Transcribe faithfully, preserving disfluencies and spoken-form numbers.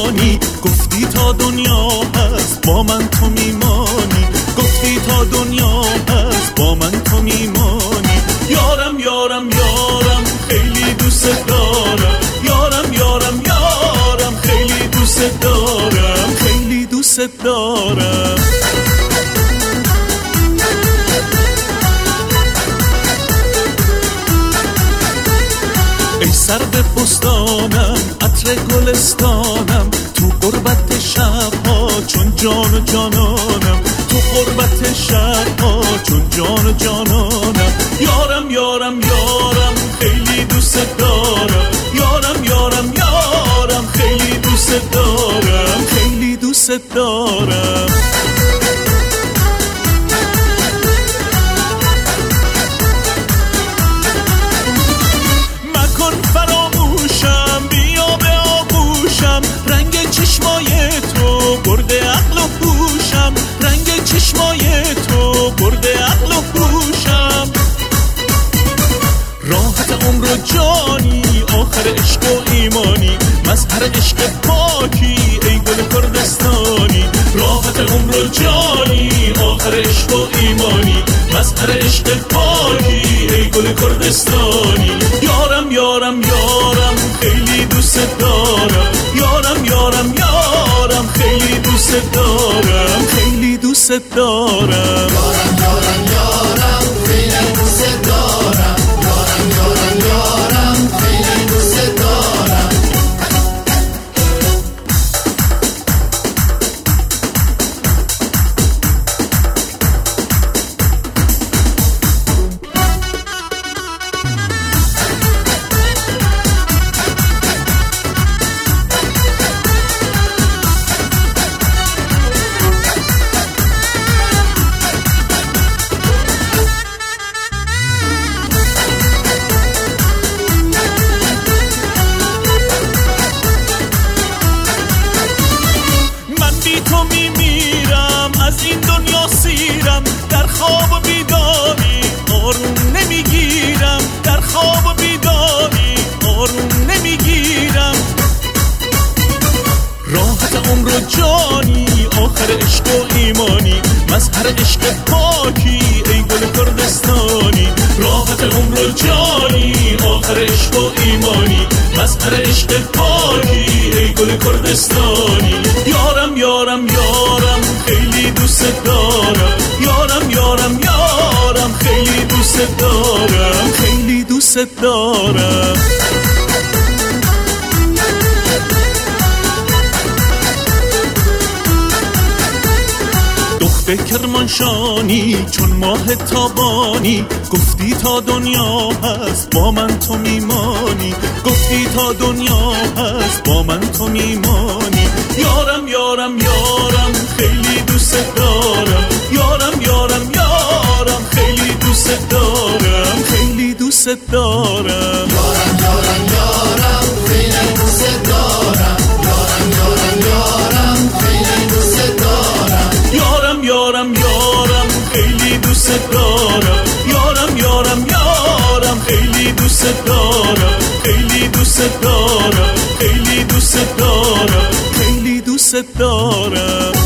میمانی، گفتی تا دنیا هست با من تو میمانی، گفتی تا دنیا هست با من تو میمانی. یارم یارم یارم خیلی دوست دارم، یارم یارم یارم خیلی دوست دارم، خیلی دوست دارم. ای سر به بستانم عطر گلستانم، تو غربت شبها چون جان و جانانم، تو غربت شبها چون جان و جانانم. یارم یارم یارم خیلی دوست دارم، یارم یارم یارم خیلی دوست دارم، خیلی دوست دارم. فراموشم بیا به آغوشم، رنگ چشمای تو برده عقل و هوشم، رنگ چشمای تو برده عقل و هوشم. راحت عمر و جانی آخر عشق و ایمانی، مظهر عشق پاکی ای گل کردستانی. راحت عمر و جانی آخر عشق و ایمانی، مظهر عشق پاکی ای گل کردستانی. یارم یارم یارم خیلی دوست دارم، یارم یارم یارم خیلی دوست دارم، خیلی دوست دارم. یارم یارم یارم خیلی دوست دارم، یارم یارم یارم خیلی دوست دارم. تو میمیرم از این دنیا سیرم، در خواب و بیداری آروم نمیگیرم، در خواب و بیداری آروم نمیگیرم. راحت عمر و جانی آخر عشق و ایمانی، مظهر عشق پاکی ای گل کردستانی. راحت عمر و جانی آخر عشق و ایمانی، مظهر عشق پاکی ای گل کردستانی. یارم یارم یارم خیلی دوست دارم، یارم یارم یارم خیلی دوست دارم، خیلی دوست دارم. دختر کرمانشانی چون ماه تابانی، گفتی تا دنیا هست با من تو میمانی، گفتی تا دنیا هست با من تو میمانی. یارم یارم یارم خیلی دوست دارم، یارم یارم یارم خیلی دوست دارم، خیلی دوست دارم. یارم یارم یارم خیلی دوست دارم، یارم یارم یارم خیلی دوست دارم. یارم یارم یارم خیلی دوست دارم، یارم یارم یارم خیلی دوست دارم، خیلی دوست دارم، خیلی دوست دارم، خیلی دوست دارم.